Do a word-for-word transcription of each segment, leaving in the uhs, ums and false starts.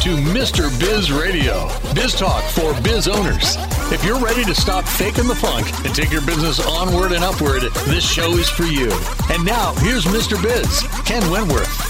to Mister Biz Radio, biz talk for biz owners. If you're ready to stop faking the funk and take your business onward and upward, this show is for you. And now, here's Mister Biz, Ken Wentworth.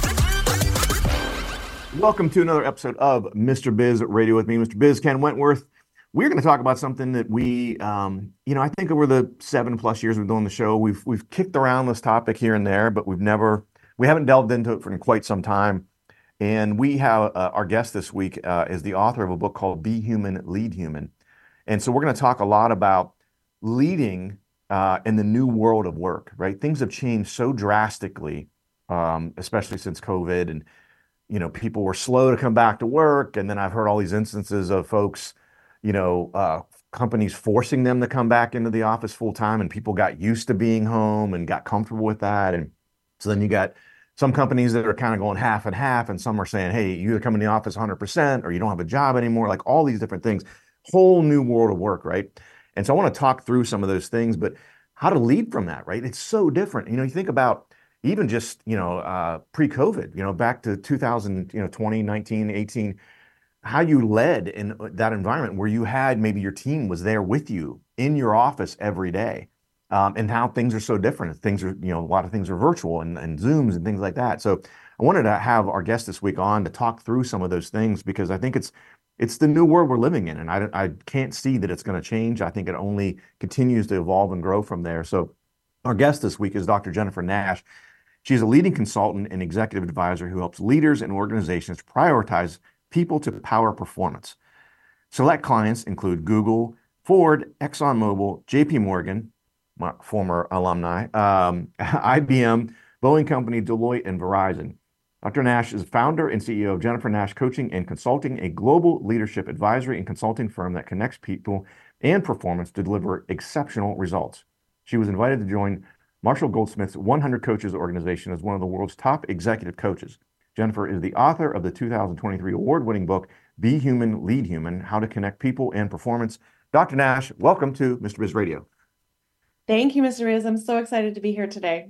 Welcome to another episode of Mister Biz Radio with me, Mister Biz, Ken Wentworth. We're going to talk about something that we, um, you know, I think over the seven plus years we've been doing the show, we've we've kicked around this topic here and there, but we've never, we haven't delved into it for quite some time. And we have uh, our guest this week uh, is the author of a book called Be Human, Lead Human. And so we're going to talk a lot about leading uh, in the new world of work, right? Things have changed so drastically, um, especially since COVID. And, you know, people were slow to come back to work. And then I've heard all these instances of folks, you know, uh, companies forcing them to come back into the office full time, and people got used to being home and got comfortable with that. And so then you got some companies that are kind of going half and half, and some are saying, hey, you either come in the office one hundred percent or you don't have a job anymore, like all these different things, whole new world of work, right? And so I want to talk through some of those things, but how to lead from that, right? It's so different. You know, you think about even just, you know, uh, pre-COVID, you know, back to two thousand, you know, twenty, nineteen, eighteen, how you led in that environment where you had maybe your team was there with you in your office every day. Um, and how things are so different. Things are, you know, a lot of things are virtual and, and Zooms and things like that. So I wanted to have our guest this week on to talk through some of those things, because I think it's it's the new world we're living in, and I, I can't see that it's going to change. I think it only continues to evolve and grow from there. So our guest this week is Doctor Jennifer Nash. She's a leading consultant and executive advisor who helps leaders and organizations prioritize people to power performance. Select clients include Google, Ford, ExxonMobil, J P Morgan, my former alumni, um, I B M, Boeing Company, Deloitte, and Verizon. Doctor Nash is founder and C E O of Jennifer Nash Coaching and Consulting, a global leadership advisory and consulting firm that connects people and performance to deliver exceptional results. She was invited to join Marshall Goldsmith's one hundred Coaches organization as one of the world's top executive coaches. Jennifer is the author of the two thousand twenty-three award-winning book, Be Human, Lead Human, How to Connect People and Performance. Doctor Nash, welcome to Mister Biz Radio. Thank you, Mister Riz. I'm so excited to be here today.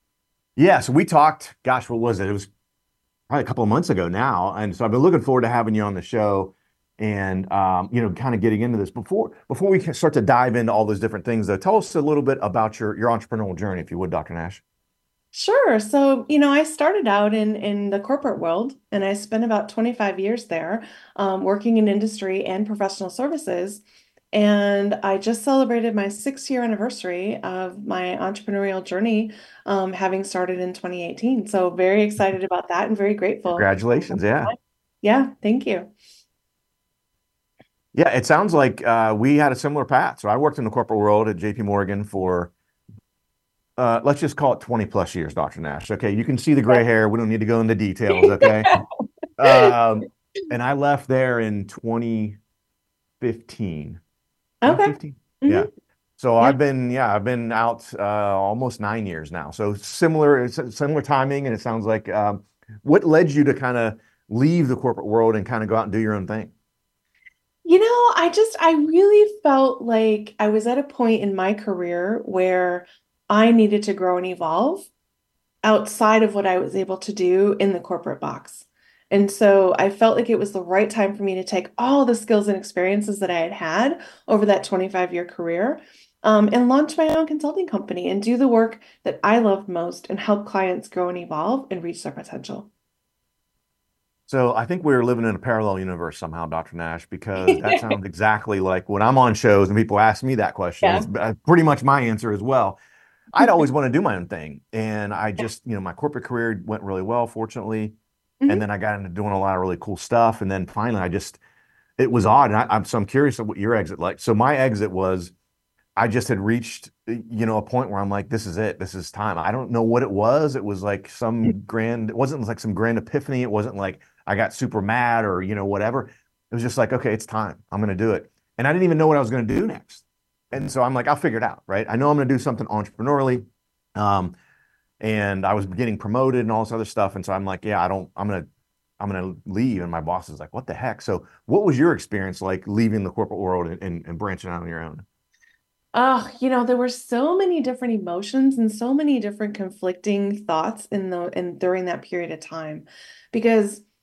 Yeah, so we talked, gosh, what was it? It was probably a couple of months ago now. And so I've been looking forward to having you on the show and, um, you know, kind of getting into this. Before before we start to dive into all those different things, though, tell us a little bit about your, your entrepreneurial journey, if you would, Doctor Nash. Sure. So, you know, I started out in, in the corporate world, and I spent about twenty-five years there um, working in industry and professional services. And I just celebrated my six-year anniversary of my entrepreneurial journey, um, having started in twenty eighteen. So very excited about that and very grateful. Congratulations. Yeah. Yeah. Thank you. Yeah. It sounds like uh, we had a similar path. So I worked in the corporate world at J P Morgan for, uh, let's just call it twenty plus years, Doctor Nash. Okay. You can see the gray hair. We don't need to go into details. Okay. um, and I left there in twenty fifteen. Okay. Mm-hmm. Yeah. So yeah. I've been, yeah, I've been out uh, almost nine years now. So similar, it's similar timing. And it sounds like, um, what led you to kind of leave the corporate world and kind of go out and do your own thing? You know, I just, I really felt like I was at a point in my career where I needed to grow and evolve outside of what I was able to do in the corporate box. And so I felt like it was the right time for me to take all the skills and experiences that I had had over that twenty-five year career um, and launch my own consulting company and do the work that I loved most and help clients grow and evolve and reach their potential. So I think we're living in a parallel universe somehow, Doctor Nash, because that sounds exactly like when I'm on shows and people ask me that question, yeah. It's pretty much my answer as well. I'd always want to do my own thing. And I just, you know, my corporate career went really well, fortunately. Mm-hmm. And then I got into doing a lot of really cool stuff. And then finally, I just, it was odd. And I, I'm, so I'm curious what your exit like. So my exit was, I just had reached, you know, a point where I'm like, this is it. This is time. I don't know what it was. It was like some mm-hmm. grand, it wasn't like some grand epiphany. It wasn't like I got super mad or, you know, whatever. It was just like, okay, it's time. I'm going to do it. And I didn't even know what I was going to do next. And so I'm like, I'll figure it out, right? I know I'm going to do something entrepreneurially. Um, And I was getting promoted and all this other stuff. And so I'm like, yeah, I don't, I'm going to, I'm going to leave. And my boss is like, what the heck? So what was your experience like leaving the corporate world and, and, and branching out on your own? Oh, you know, there were so many different emotions and so many different conflicting thoughts in the, in during that period of time, because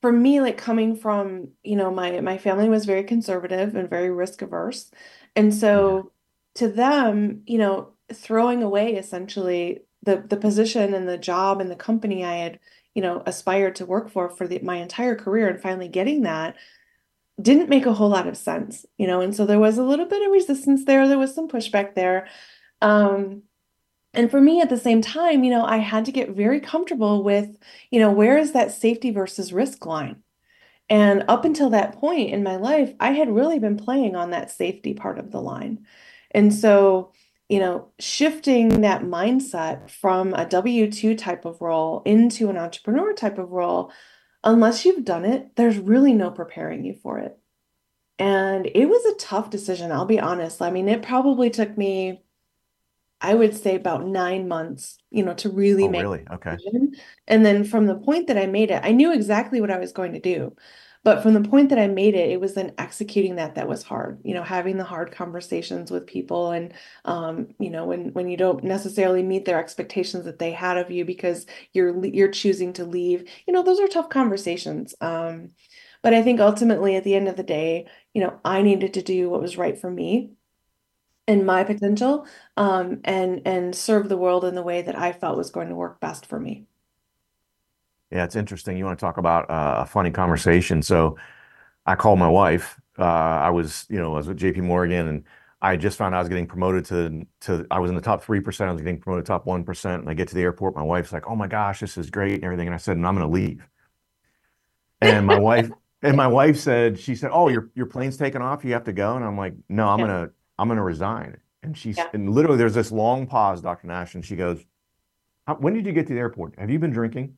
for me, like coming from, you know, my my family was very conservative and very risk averse. And so to them, you know, throwing away essentially the the position and the job and the company I had, you know, aspired to work for for the, my entire career and finally getting that didn't make a whole lot of sense, you know, and so there was a little bit of resistance there. There was some pushback there. Um, and for me at the same time, you know, I had to get very comfortable with, you know, where is that safety versus risk line? And up until that point in my life, I had really been playing on that safety part of the line. And so, you know, shifting that mindset from a W two type of role into an entrepreneur type of role, unless you've done it, there's really no preparing you for it. And it was a tough decision, I'll be honest. I mean, it probably took me, I would say about nine months, you know, to really Oh, make really? a Okay. decision. And then from the point that I made it, I knew exactly what I was going to do. But from the point that I made it, it was then executing that that was hard, you know, having the hard conversations with people. And, um, you know, when, when you don't necessarily meet their expectations that they had of you because you're, you're choosing to leave, you know, those are tough conversations. Um, but I think ultimately at the end of the day, you know, I needed to do what was right for me and my potential, um, and, and serve the world in the way that I felt was going to work best for me. Yeah, it's interesting. You want to talk about uh, a funny conversation. So I called my wife. Uh, I was, you know, I was with J P Morgan, and I just found out I was getting promoted to, to, I was in the top three percent. I was getting promoted to top one percent. And I get to the airport. My wife's like, oh my gosh, this is great and everything. And I said, and I'm going to leave. And my wife, and my wife said, she said, oh, your, your plane's taking off. You have to go. And I'm like, no, I'm Yeah. going to, I'm going to resign. And she's, Yeah. and literally there's this long pause, Doctor Nash. And she goes, when did you get to the airport? Have you been drinking?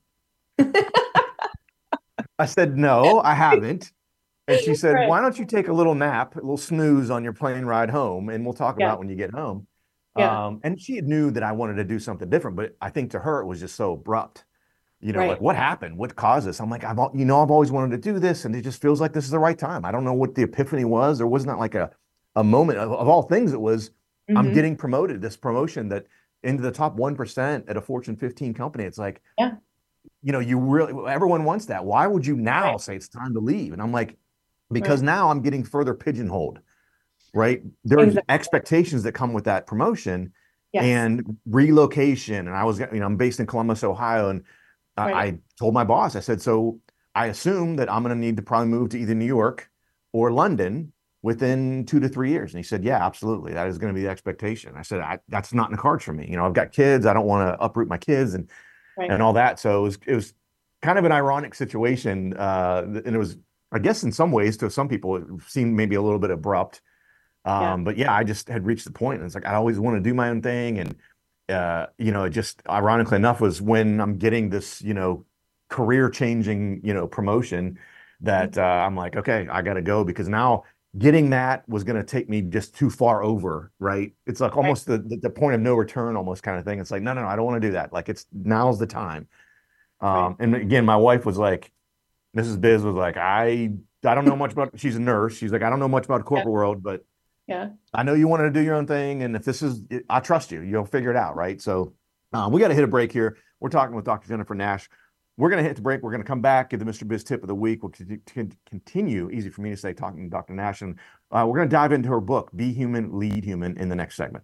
I said, no, I haven't. And she said, Right. why don't you take a little nap, a little snooze on your plane ride home, and we'll talk Yeah. about when you get home. Yeah. Um, and she knew that I wanted to do something different, but I think to her it was just so abrupt. You know, Right. like what happened? What caused this? I'm like, I've, al- you know, I've always wanted to do this, and it just feels like this is the right time. I don't know what the epiphany was. There was not like a, a moment of, of all things. It was, I'm Mhm. getting promoted, this promotion that into the top one percent at a Fortune fifteen company. It's like, Yeah. you know, you really, everyone wants that. Why would you now Right. say it's time to leave? And I'm like, because Right. now I'm getting further pigeonholed, right? There are Exactly. expectations that come with that promotion Yes. and relocation. And I was, you know, I'm based in Columbus, Ohio, and I, Right. I told my boss, I said, so I assume that I'm going to need to probably move to either New York or London within two to three years. And he said, yeah, absolutely. That is going to be the expectation. I said, I, that's not in the cards for me. You know, I've got kids. I don't want to uproot my kids and, Right. and all that. So it was, it was kind of an ironic situation. Uh, and it was, I guess in some ways to some people, it seemed maybe a little bit abrupt. Um, Yeah. but yeah, I just had reached the point, and it's like, I always want to do my own thing. And, uh, you know, it just ironically enough was when I'm getting this, you know, career changing, you know, promotion that uh, I'm like, okay, I got to go, because now getting that was going to take me just too far over, right? It's like almost the, the, the point of no return, almost kind of thing. It's like, no, no, no, I don't want to do that. Like, it's now's the time. Um, Right. and again, my wife was like, Missus Biz was like, I, I don't know much about, she's a nurse. She's like, I don't know much about the corporate world, but Yeah. I know you wanted to do your own thing. And if this is, I trust you, you'll figure it out. Right. So uh, we got to hit a break here. We're talking with Doctor Jennifer Nash. We're going to hit the break. We're going to come back, give the Mister Biz tip of the week. We'll c- c- continue, easy for me to say, talking to Doctor Nash. And uh, we're going to dive into her book, Be Human, Lead Human, in the next segment.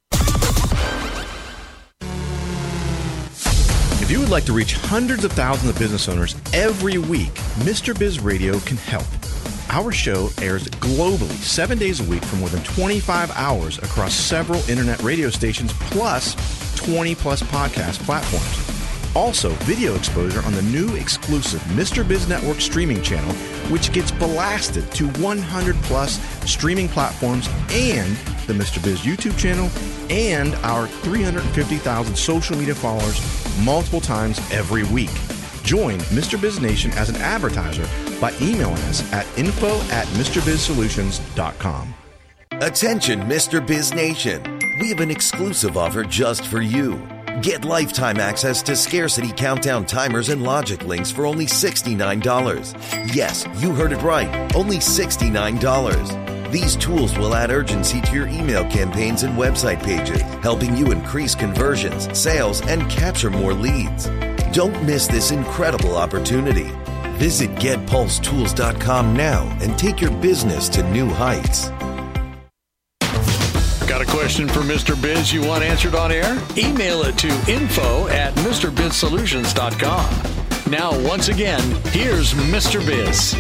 If you would like to reach hundreds of thousands of business owners every week, Mister Biz Radio can help. Our show airs globally seven days a week for more than twenty-five hours across several internet radio stations, plus twenty plus podcast platforms. Also, video exposure on the new exclusive Mister Biz Network streaming channel, which gets blasted to one hundred plus streaming platforms, and the Mister Biz YouTube channel, and our three hundred fifty thousand social media followers multiple times every week. Join Mister Biz Nation as an advertiser by emailing us at info at mr biz solutions dot com. Attention, Mister Biz Nation. We have an exclusive offer just for you. Get lifetime access to Scarcity Countdown timers and logic links for only sixty-nine dollars. Yes, you heard it right. Only sixty-nine dollars. These tools will add urgency to your email campaigns and website pages, helping you increase conversions, sales, and capture more leads. Don't miss this incredible opportunity. Visit get pulse tools dot com now and take your business to new heights. Got a question for Mister Biz you want answered on air? Email it to info at mr biz solutions dot com. Now, once again, here's Mister Biz.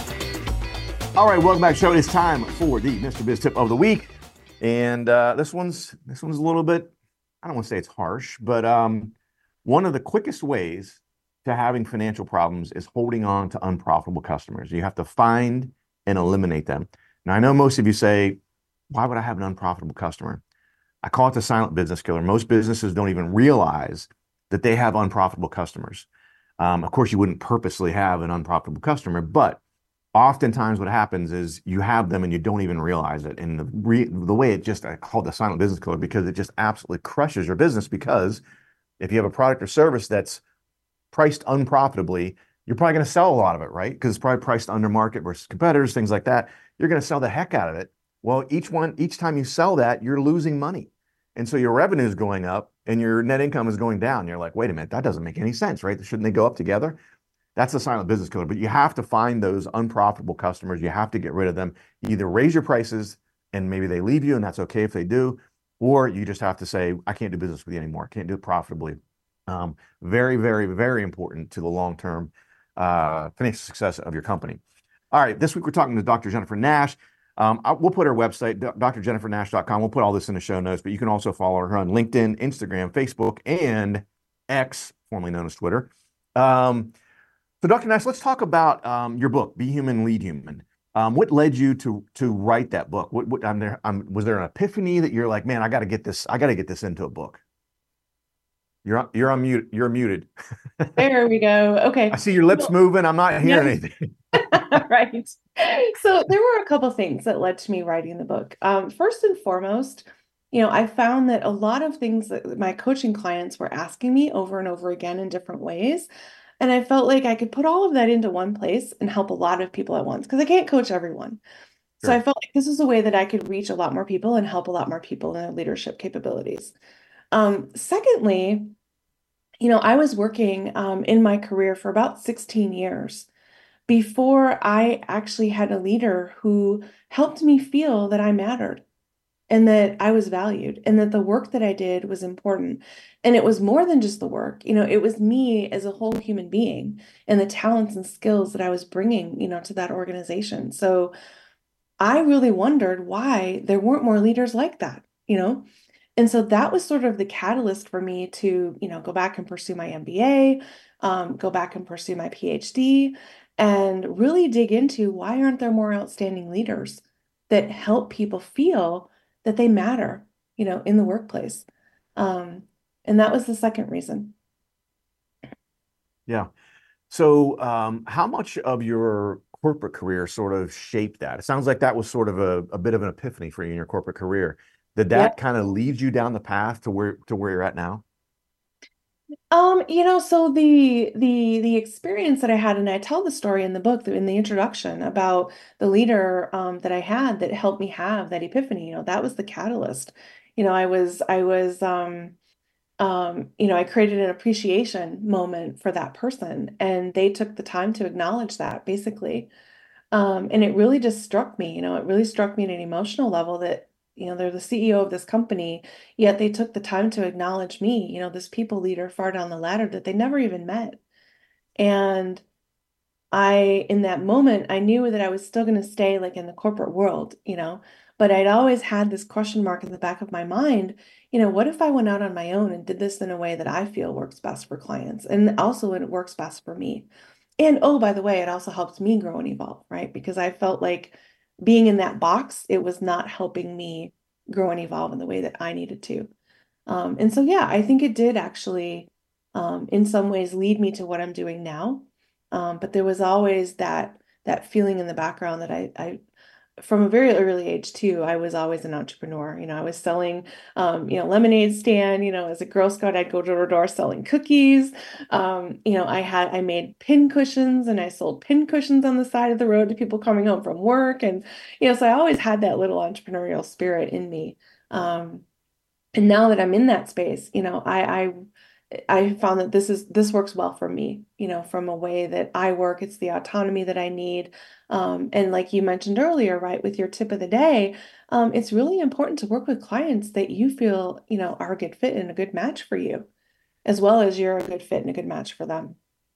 All right, welcome back, show. It's time for the Mister Biz tip of the week, and uh, this one's this one's a little bit, I don't want to say it's harsh, but um, one of the quickest ways to having financial problems is holding on to unprofitable customers. You have to find and eliminate them. Now, I know most of you say, why would I have an unprofitable customer? I call it the silent business killer. Most businesses don't even realize that they have unprofitable customers. Um, of course, you wouldn't purposely have an unprofitable customer, but oftentimes what happens is you have them and you don't even realize it. And the, re- the way it just, I call it the silent business killer because it just absolutely crushes your business, because if you have a product or service that's priced unprofitably, you're probably going to sell a lot of it, right? Because it's probably priced under market versus competitors, things like that. You're going to sell the heck out of it. Well, each one, each time you sell that, you're losing money. And so your revenue is going up and your net income is going down. You're like, wait a minute, that doesn't make any sense, right? Shouldn't they go up together? That's the silent business killer. But you have to find those unprofitable customers. You have to get rid of them. You either raise your prices and maybe they leave you, and that's okay if they do, or you just have to say, I can't do business with you anymore. I can't do it profitably. Um, very, very, very important to the long-term uh, financial success of your company. All right, this week we're talking to Doctor Jennifer Nash. Um, I, we'll put her website, d r jennifer nash dot com. We'll put all this in the show notes, but you can also follow her on LinkedIn, Instagram, Facebook, and X, formerly known as Twitter. Um, so, Doctor Nash, let's talk about um, your book, Be Human, Lead Human. Um, what led you to to write that book? What, what I'm there, I'm, was there an epiphany that you're like, man, I got to get this, I got to get this into a book? You're on, you're on mute. You're muted. There we go. Okay. I see your lips moving. I'm not hearing anything. Right. So there were a couple things that led to me writing the book. Um, first and foremost, you know, I found that a lot of things that my coaching clients were asking me over and over again in different ways. And I felt like I could put all of that into one place and help a lot of people at once, because I can't coach everyone. Sure. So I felt like this is a way that I could reach a lot more people and help a lot more people in their leadership capabilities. Um, secondly, you know, I was working um, in my career for about sixteen years before I actually had a leader who helped me feel that I mattered and that I was valued and that the work that I did was important. And it was more than just the work, you know, it was me as a whole human being and the talents and skills that I was bringing, you know, to that organization. So I really wondered why there weren't more leaders like that, you know? And so that was sort of the catalyst for me to, you know, go back and pursue my M B A, um, go back and pursue my P H D, and really dig into why aren't there more outstanding leaders that help people feel that they matter, you know, in the workplace. Um, and that was the second reason. Yeah. So um, how much of your corporate career sort of shaped that? It sounds like that was sort of a, a bit of an epiphany for you in your corporate career. Did that Yeah. kind of lead you down the path to where to where you're at now? Um, you know, so the the the experience that I had, and I tell the story in the book, in the introduction, about the leader um, that I had that helped me have that epiphany. You know, that was the catalyst. You know, I was I was um, um, you know, I created an appreciation moment for that person, and they took the time to acknowledge that, basically. Um, and it really just struck me. You know, it really struck me at an emotional level that, you know, they're the C E O of this company, yet they took the time to acknowledge me, you know, this people leader far down the ladder that they never even met. And I, in that moment, I knew that I was still going to stay like in the corporate world, you know, but I'd always had this question mark in the back of my mind, you know, what if I went out on my own and did this in a way that I feel works best for clients, and also it works best for me. And oh, by the way, it also helps me grow and evolve, right? Because I felt like being in that box, it was not helping me grow and evolve in the way that I needed to. Um, and so, yeah, I think it did actually, um, in some ways, lead me to what I'm doing now. Um, but there was always that that feeling in the background that I, I, from a very early age too, I was always an entrepreneur. You know, I was selling, um, you know, lemonade stand. You know, as a Girl Scout, I'd go door to door selling cookies. Um, you know, I had I made pin cushions, and I sold pin cushions on the side of the road to people coming home from work. And you know, so I always had that little entrepreneurial spirit in me. Um, and now that I'm in that space, you know, I, I I found that this is this works well for me, you know, from a way that I work. It's the autonomy that I need. Um, and like you mentioned earlier, right, with your tip of the day, um, it's really important to work with clients that you feel, you know, are a good fit and a good match for you, as well as you're a good fit and a good match for them.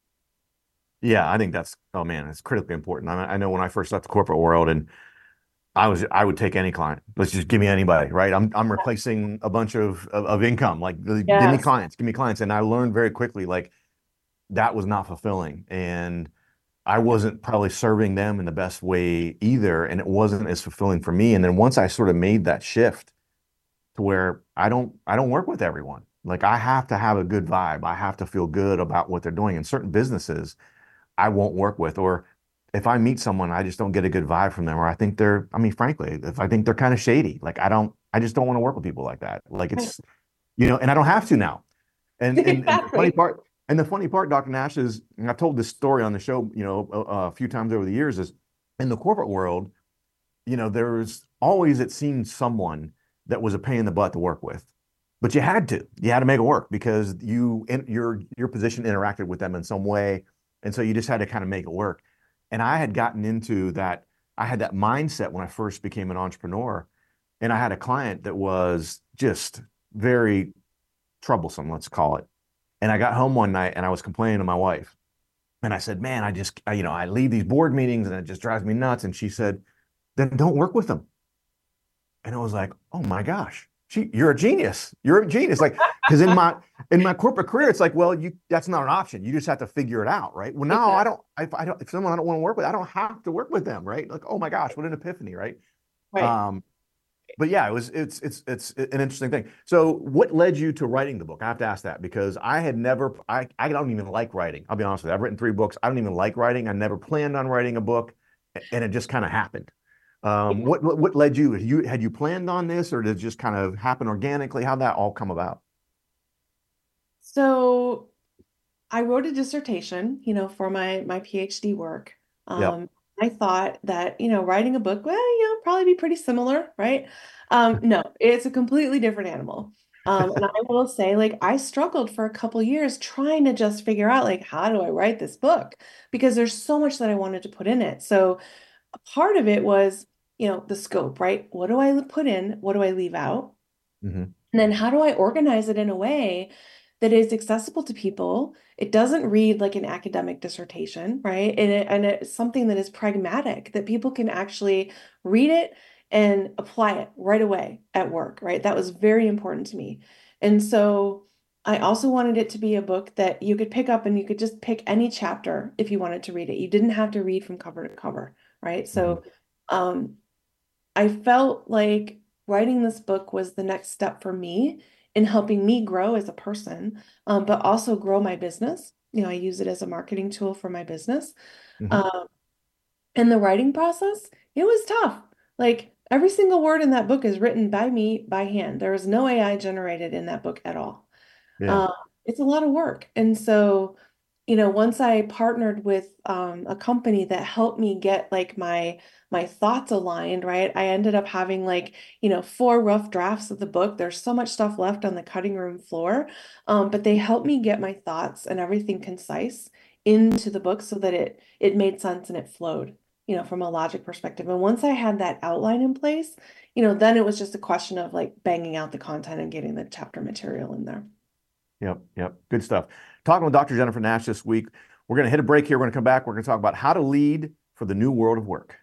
Yeah, I think that's, oh man, it's critically important. I, I know when I first left the corporate world and I was, I would take any client. Let's just give me anybody, right? I'm, I'm replacing a bunch of, of, of income. Like, yes. give me clients, give me clients. And I learned very quickly, like, that was not fulfilling. And I wasn't probably serving them in the best way either. And it wasn't as fulfilling for me. And then once I sort of made that shift to where I don't, I don't work with everyone. Like, I have to have a good vibe. I have to feel good about what they're doing. And certain businesses I won't work with, or if I meet someone, I just don't get a good vibe from them, or I think they're, I mean, frankly, if I think they're kind of shady, like I don't, I just don't want to work with people like that. Like it's, you know, and I don't have to now. And, and, exactly. and the funny part, and the funny part, Doctor Nash, is, and I've told this story on the show, you know, a, a few times over the years, is in the corporate world, you know, there's always, it seemed, someone that was a pain in the butt to work with, but you had to, you had to make it work because you, in, your, your position interacted with them in some way. And so you just had to kind of make it work. And I had gotten into that, I had that mindset when I first became an entrepreneur. And I had a client that was just very troublesome, let's call it. And I got home one night and I was complaining to my wife. And I said, man, I just, I, you know, I leave these board meetings and it just drives me nuts. And she said, then don't work with them. And I was like, oh my gosh, she, you're a genius. You're a genius. Like, because in my in my corporate career, it's like, well, you that's not an option. You just have to figure it out, right? Well, now I don't. If I don't, if someone I don't want to work with, I don't have to work with them, right? Like, oh my gosh, what an epiphany, right? Right. Um, but yeah, it was it's it's it's an interesting thing. So, what led you to writing the book? I have to ask that because I had never. I I don't even like writing. I'll be honest with you. I've written three books. I don't even like writing. I never planned on writing a book, and it just kind of happened. Um, what, what what led you? You had you planned on this, or did it just kind of happen organically? How'd that all come about? So, I wrote a dissertation, you know, for my my PhD work. Um, yep. I thought that, you know, writing a book, well, you know, probably be pretty similar, right? Um, no, it's a completely different animal. Um, and I will say, like, I struggled for a couple years trying to just figure out, like, how do I write this book? Because there's so much that I wanted to put in it. So, a part of it was, you know, the scope, right? What do I put in? What do I leave out? Mm-hmm. And then how do I organize it in a way that is accessible to people? It doesn't read like an academic dissertation, right? And, it, and it's something that is pragmatic, that people can actually read it and apply it right away at work, right? That was very important to me. And so I also wanted it to be a book that you could pick up and you could just pick any chapter if you wanted to read it. You didn't have to read from cover to cover, right? So um, I felt like writing this book was the next step for me in helping me grow as a person, um, but also grow my business. You know, I use it as a marketing tool for my business. Mm-hmm. Um, and the writing process, it was tough. Like, every single word in that book is written by me by hand. There is no A I generated in that book at all. Yeah. Uh, it's a lot of work. And so, you know, once I partnered with um, a company that helped me get like my my thoughts aligned, right? I ended up having like, you know, four rough drafts of the book. There's so much stuff left on the cutting room floor, um, but they helped me get my thoughts and everything concise into the book so that it it made sense and it flowed, you know, from a logic perspective. And once I had that outline in place, you know, then it was just a question of like banging out the content and getting the chapter material in there. Yep, yep, good stuff. Talking with Doctor Jennifer Nash this week. We're going to hit a break here. We're going to come back. We're going to talk about how to lead for the new world of work.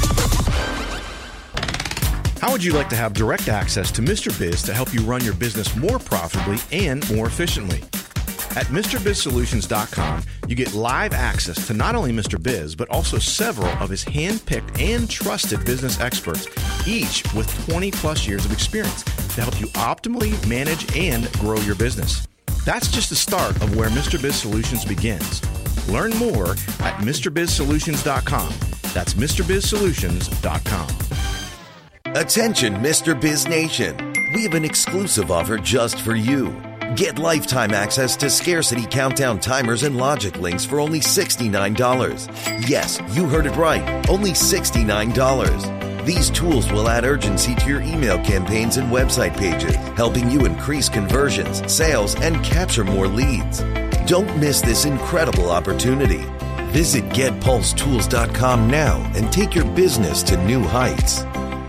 How would you like to have direct access to Mister Biz to help you run your business more profitably and more efficiently? At Mr Biz Solutions dot com, you get live access to not only Mister Biz, but also several of his hand-picked and trusted business experts, each with twenty plus years of experience to help you optimally manage and grow your business. That's just the start of where Mister Biz Solutions begins. Learn more at Mr Biz Solutions dot com. That's Mr Biz Solutions dot com. Attention, Mister Biz Nation. We have an exclusive offer just for you. Get lifetime access to Scarcity Countdown timers and logic links for only sixty-nine dollars. Yes, you heard it right. Only sixty-nine dollars. These tools will add urgency to your email campaigns and website pages, helping you increase conversions, sales, and capture more leads. Don't miss this incredible opportunity. Visit get pulse tools dot com now and take your business to new heights.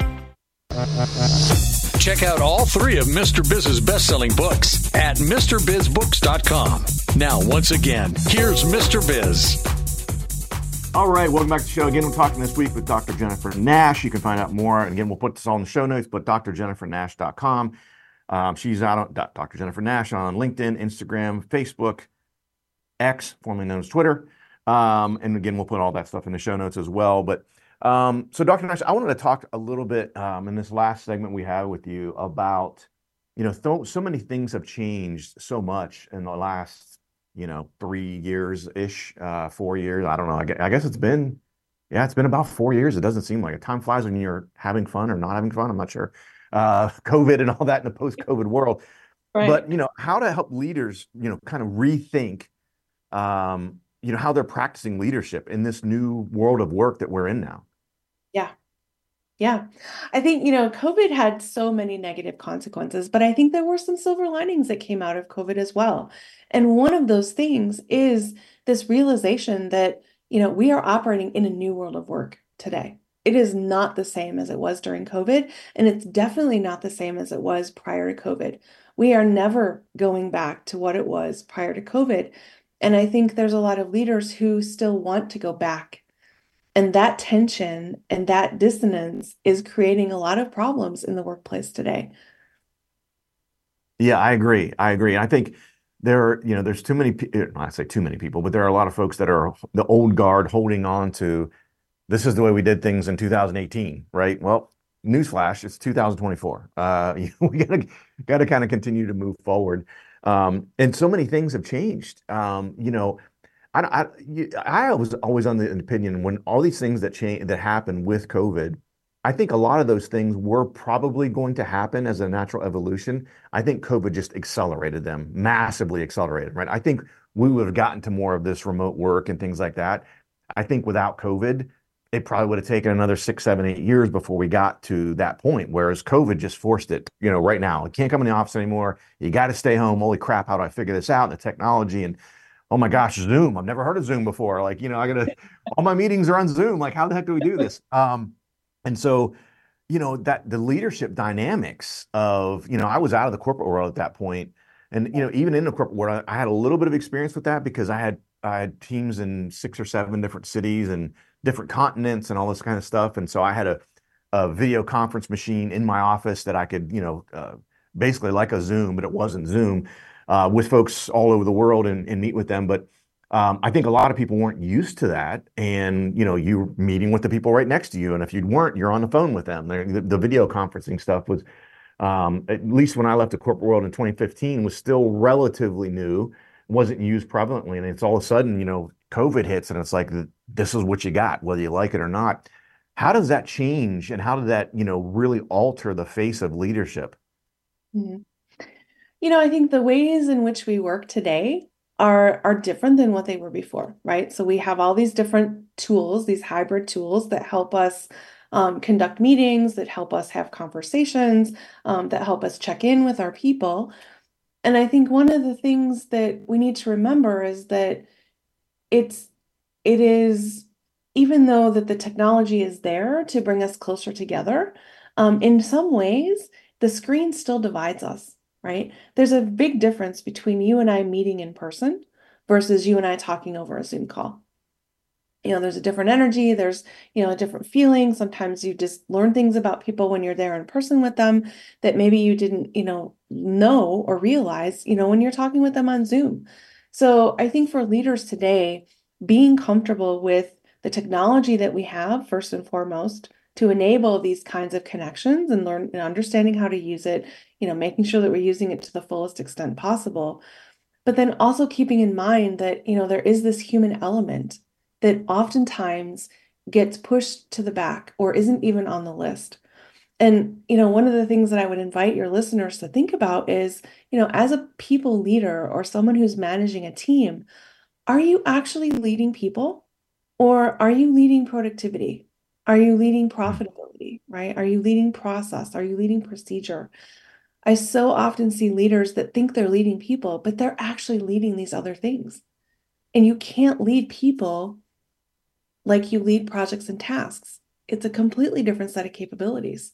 Check out all three of Mister Biz's best-selling books at Mr Biz Books dot com. Now, once again, here's Mister Biz. All right, welcome back to the show. Again, we're talking this week with Doctor Jennifer Nash. You can find out more. And again, we'll put this all in the show notes, but Dr Jennifer Nash dot com. Um, she's out on Doctor Jennifer Nash on LinkedIn, Instagram, Facebook, X, formerly known as Twitter. Um, and again, we'll put all that stuff in the show notes as well. But um, so, Doctor Nash, I wanted to talk a little bit um, in this last segment we have with you about, you know, th- so many things have changed so much in the last, you know, three years ish, uh, four years. I don't know. I guess, I guess it's been, yeah, it's been about four years. It doesn't seem like it. Time flies when you're having fun or not having fun. I'm not sure. Uh, COVID and all that in the post-COVID world. Right. But, you know, how to help leaders, you know, kind of rethink, um, you know, how they're practicing leadership in this new world of work that we're in now. Yeah. Yeah. I think, you know, COVID had so many negative consequences, but I think there were some silver linings that came out of COVID as well. And one of those things is this realization that, you know, we are operating in a new world of work today. It is not the same as it was during COVID, and it's definitely not the same as it was prior to COVID. We are never going back to what it was prior to COVID. And I think there's a lot of leaders who still want to go back. And that tension and that dissonance is creating a lot of problems in the workplace today. Yeah, I agree. I agree. I think there are, you know, there's too many, pe- I say too many people, but there are a lot of folks that are the old guard holding on to, this is the way we did things in two thousand eighteen, right? Well, newsflash, it's two thousand twenty-four. Uh, we gotta, gotta kind of continue to move forward. Um, and so many things have changed. Um, you know, I, I, you- I was always on the opinion when all these things that change, that happened with COVID, I think a lot of those things were probably going to happen as a natural evolution. I think COVID just accelerated them, massively accelerated, right? I think we would have gotten to more of this remote work and things like that. I think without COVID, it probably would have taken another six, seven, eight years before we got to that point. Whereas COVID just forced it, you know, right now. You can't come in the office anymore. You got to stay home. Holy crap, how do I figure this out? And the technology and, oh my gosh, Zoom. I've never heard of Zoom before. Like, you know, I gotta, all my meetings are on Zoom. Like, how the heck do we do this? Um, and so, you know, that the leadership dynamics of, you know, I was out of the corporate world at that point. And, you know, even in the corporate world, I, I had a little bit of experience with that because I had, I had teams in six or seven different cities and different continents and all this kind of stuff. And so I had a, a video conference machine in my office that I could, you know, uh, basically like a Zoom, but it wasn't Zoom, uh, with folks all over the world and, and meet with them. But um, I think a lot of people weren't used to that. And, you know, you're meeting with the people right next to you. And if you weren't, you're on the phone with them. The, the video conferencing stuff was, um, at least when I left the corporate world in twenty fifteen, was still relatively new, wasn't used prevalently. And it's all of a sudden, you know, COVID hits and it's like, this is what you got, whether you like it or not. How does that change? And how did that, you know, really alter the face of leadership? Mhm. You know, I think the ways in which we work today are are different than what they were before, right? So we have all these different tools, these hybrid tools that help us um, conduct meetings, that help us have conversations, um, that help us check in with our people. And I think one of the things that we need to remember is that it's it is, even though that the technology is there to bring us closer together, um, in some ways, the screen still divides us, right? There's a big difference between you and I meeting in person versus you and I talking over a Zoom call. You know, there's a different energy, there's, you know, a different feeling. Sometimes you just learn things about people when you're there in person with them that maybe you didn't, you know, know or realize, you know, when you're talking with them on Zoom. So I think for leaders today, being comfortable with the technology that we have, first and foremost, to enable these kinds of connections and learn and understanding how to use it, you know, making sure that we're using it to the fullest extent possible. But then also keeping in mind that, you know, there is this human element that oftentimes gets pushed to the back or isn't even on the list. And, you know, one of the things that I would invite your listeners to think about is, you know, as a people leader or someone who's managing a team, are you actually leading people or are you leading productivity? Are you leading profitability, right? Are you leading process? Are you leading procedure? I so often see leaders that think they're leading people, but they're actually leading these other things. And you can't lead people like you lead projects and tasks. It's a completely different set of capabilities.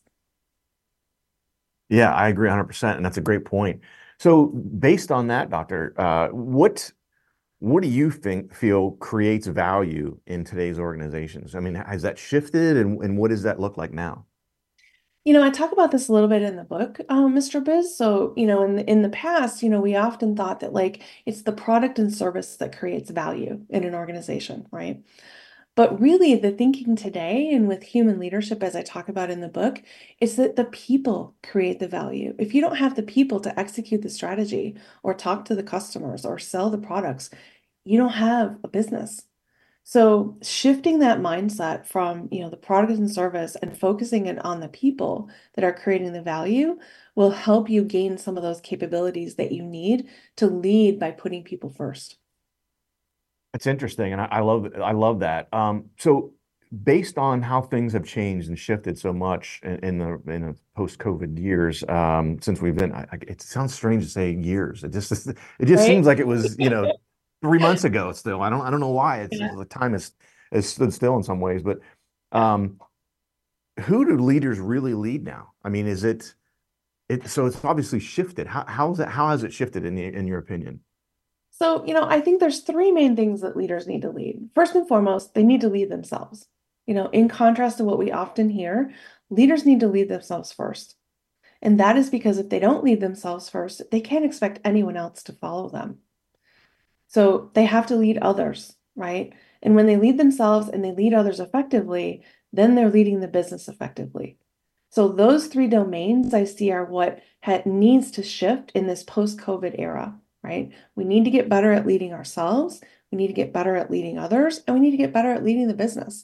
Yeah, I agree one hundred percent, and that's a great point. So, based on that, Doctor, uh, what what do you think feel creates value in today's organizations? I mean, has that shifted, and, and what does that look like now? You know, I talk about this a little bit in the book, um, Mister Biz. So, you know, in the, in the past, you know, we often thought that like it's the product and service that creates value in an organization, right? But really, the thinking today and with human leadership, as I talk about in the book, is that the people create the value. If you don't have the people to execute the strategy or talk to the customers or sell the products, you don't have a business. So shifting that mindset from, you know, the product and service and focusing it on the people that are creating the value will help you gain some of those capabilities that you need to lead by putting people first. That's interesting, and I, I love I love that. Um, so, based on how things have changed and shifted so much in, in the in the post-COVID years, um, since we've been, I, I, it sounds strange to say years. It just it just Right? seems like it was, you know, three months ago. Still, I don't I don't know why. It's Yeah. the time has has stood still in some ways, but um, who do leaders really lead now? I mean, is it it? So it's obviously shifted. How how's that? How has it shifted in the, in your opinion? So, you know, I think there's three main things that leaders need to lead. First and foremost, they need to lead themselves. You know, in contrast to what we often hear, leaders need to lead themselves first. And that is because if they don't lead themselves first, they can't expect anyone else to follow them. So they have to lead others, right? And when they lead themselves and they lead others effectively, then they're leading the business effectively. So those three domains I see are what ha- needs to shift in this post-COVID era, right? We need to get better at leading ourselves. We need to get better at leading others, and we need to get better at leading the business.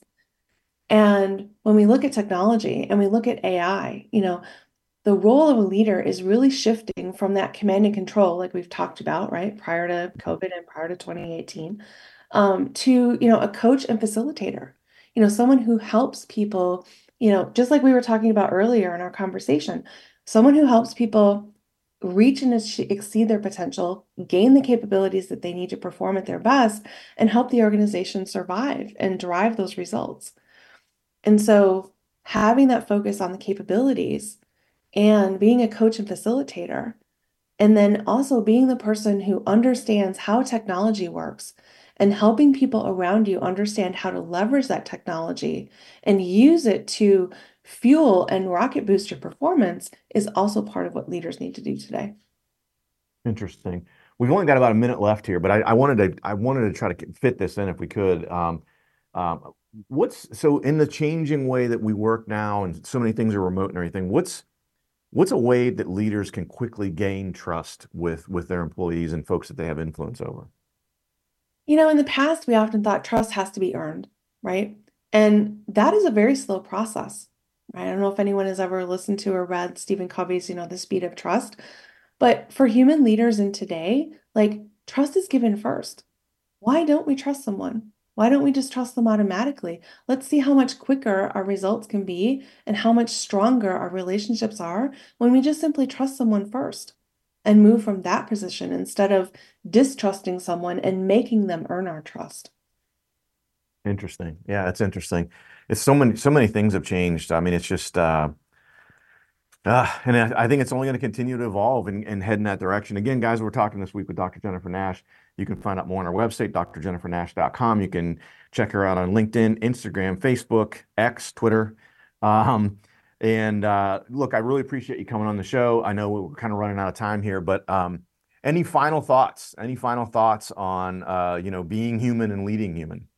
And when we look at technology and we look at A I, you know, the role of a leader is really shifting from that command and control, like we've talked about, right, prior to COVID and prior to twenty eighteen, um, to, you know, a coach and facilitator, you know, someone who helps people, you know, just like we were talking about earlier in our conversation, someone who helps people reach and exceed their potential, gain the capabilities that they need to perform at their best, and help the organization survive and drive those results. And so having that focus on the capabilities and being a coach and facilitator, and then also being the person who understands how technology works and helping people around you understand how to leverage that technology and use it to fuel and rocket boost your performance is also part of what leaders need to do today. Interesting. We've only got about a minute left here, but I, I wanted to I wanted to try to fit this in if we could. Um, um, what's so in the changing way that we work now, and so many things are remote and everything. What's what's a way that leaders can quickly gain trust with with their employees and folks that they have influence over? You know, in the past, we often thought trust has to be earned, right? And that is a very slow process, right? I don't know if anyone has ever listened to or read Stephen Covey's, you know, The Speed of Trust, but for human leaders in today, like trust is given first. Why don't we trust someone? Why don't we just trust them automatically? Let's see how much quicker our results can be and how much stronger our relationships are when we just simply trust someone first and move from that position instead of distrusting someone and making them earn our trust. Interesting. Yeah, that's interesting. It's so many so many things have changed. I mean, it's just uh, uh and I, I think it's only going to continue to evolve and, and head in that direction. Again, guys, we're talking this week with Doctor Jennifer Nash. You can find out more on our website, d r jennifer nash dot com. You can check her out on LinkedIn, Instagram, Facebook, X, Twitter. Um, and uh, look, I really appreciate you coming on the show. I know we're kind of running out of time here, but um, any final thoughts? Any final thoughts on uh, you know, being human and leading human?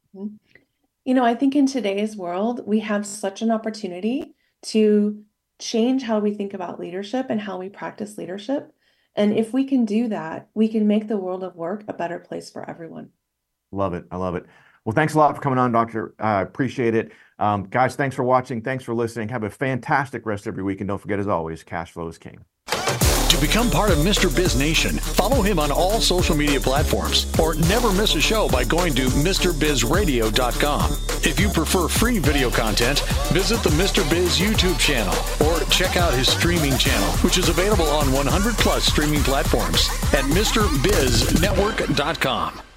You know, I think in today's world, we have such an opportunity to change how we think about leadership and how we practice leadership. And if we can do that, we can make the world of work a better place for everyone. Love it. I love it. Well, thanks a lot for coming on, Doctor. I uh, appreciate it. Um, guys, thanks for watching. Thanks for listening. Have a fantastic rest every week. And don't forget, as always, cash flow is king. To become part of Mister Biz Nation, follow him on all social media platforms or never miss a show by going to Mr Biz Radio dot com. If you prefer free video content, visit the Mister Biz YouTube channel or check out his streaming channel, which is available on one hundred plus streaming platforms at Mr Biz Network dot com.